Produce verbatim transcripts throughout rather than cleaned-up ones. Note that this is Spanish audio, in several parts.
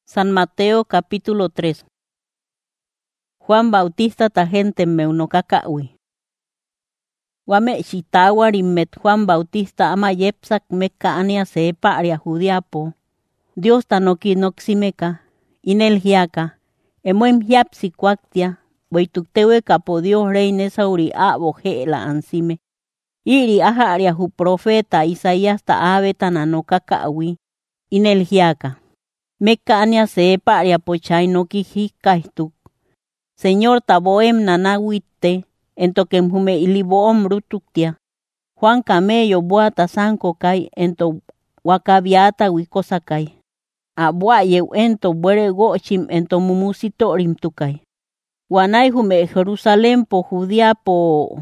San Mateo capítulo tres. Juan Bautista ta gente meunokakawi. Wame xitawa rimet Juan Bautista ama yepsak meka ania sepa aria judiapo. Dios tanoki noximeka, inel hiaka, emoim hiapsi cuactia, boituktewe capo Dios reine sauri abo la ansime. Iri aja aria ju profeta Isaías ta ave tananokakawi, inel hiaka. Meka ania sepa aria pochay noki hikaistuk. Señor taboem nanawite, entokem hume iliboom rutuktia. Juan camello buata sanko kai ento wakabiata wikosakai. Abua yeu ento buere gochim ento mumusitorim tukai. Wanai hume Jerusalén po Judía po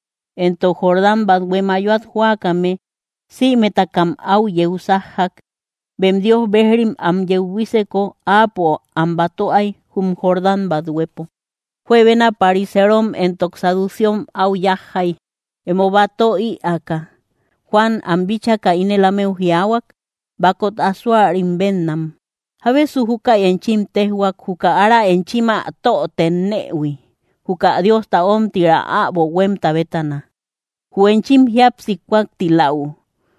ento Jordán badwe mayuat huakame si metakam au yeusahak. Bem Dios behrim am yeuwiseko apo ambatoai hum Jordán badwepo. Juevena pariserom entoxaducion au yahai. Emobato i aka. Juan ambichaka inelameu hiawak. Bakot aswar imbennam. Habe su huka enchim tehuak huka ara enchima to tennewi. Huka Dios taom tira abo wem tabetana. Hu enchim hiapsi kwak tilau.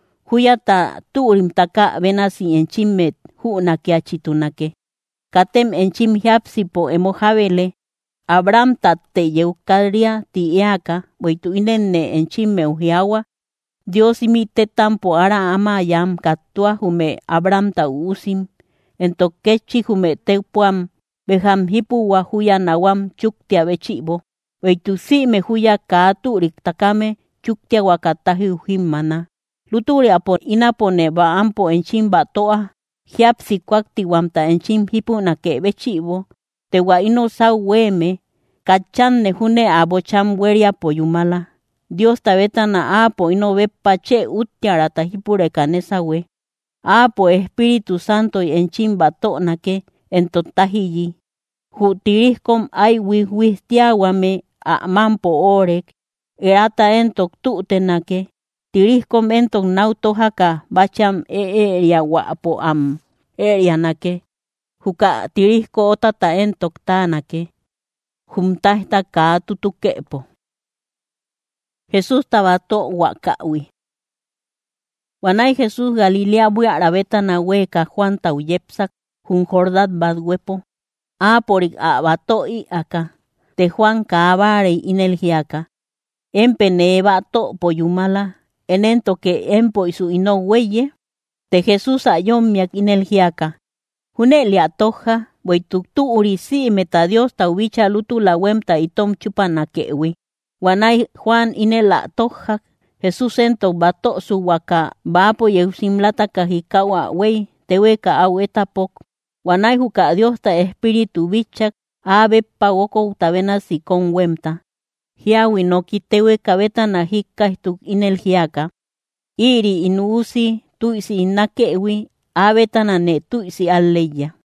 Huyata turim taka benasi enchimet hu nakiachitunake. Katem enchim hiapsi po emohabele. Abraham tate yeukaria tiaka boitu inenne enchime uhiawa. Dios imite tampo ara ama yam katua hume Abraham ta usim. Entokechi hume teupuam beham hipu wa huya nawam chuktia bechibo. Boitu si me huya kaaturik takame chuktia wakatahi uhimana. Luturi apo inapone ba ampo enchim batoa. Hiapsi kwakti wamta enchim hipu na ke bechibo. Tewa ino sa weme. Kachan ne hune abo cham weria poyumala. Dios tabeta na apo ino vepa che utiara tahipure kanesa we. Apo Espíritu Santo y enchim bato na ke entotahiyi. Jutiriskom ay wihwistiawame a mampo orek. Erata entok tutenake. Tiriskom entok nautohaka bacham e eria wapo am erianake. Huka tirisko otata entok tanake. Humtahta ka tutukepo. Jesús tabato wakawi. Wanay Jesús Galilea bui arabeta na weka Juan tauyepsak hun Jordad badwepo. A porik abato i aka. Te Juan kabare inel hiaka. Empene bato poyumala. Enento que empo isu ino weye. Te Jesús ayom miak inel hiaka. Hunelia toja. Boituktu urisi meta Dios taubicha lutu la wemta itom chupanakewi. Wanay Juan inela toja. Jesús ento bato su waka bapo yeusimlata kahikawa wey teweka aweta pok. Wanay huka Dios ta espiritu bichak abe pagoko tabena sikon wemta. Hiawi no kiteweka beta na hikkaistuk inel hiaka. Iri inuusi tuisi inakewi abeta na ne tuisi alleya.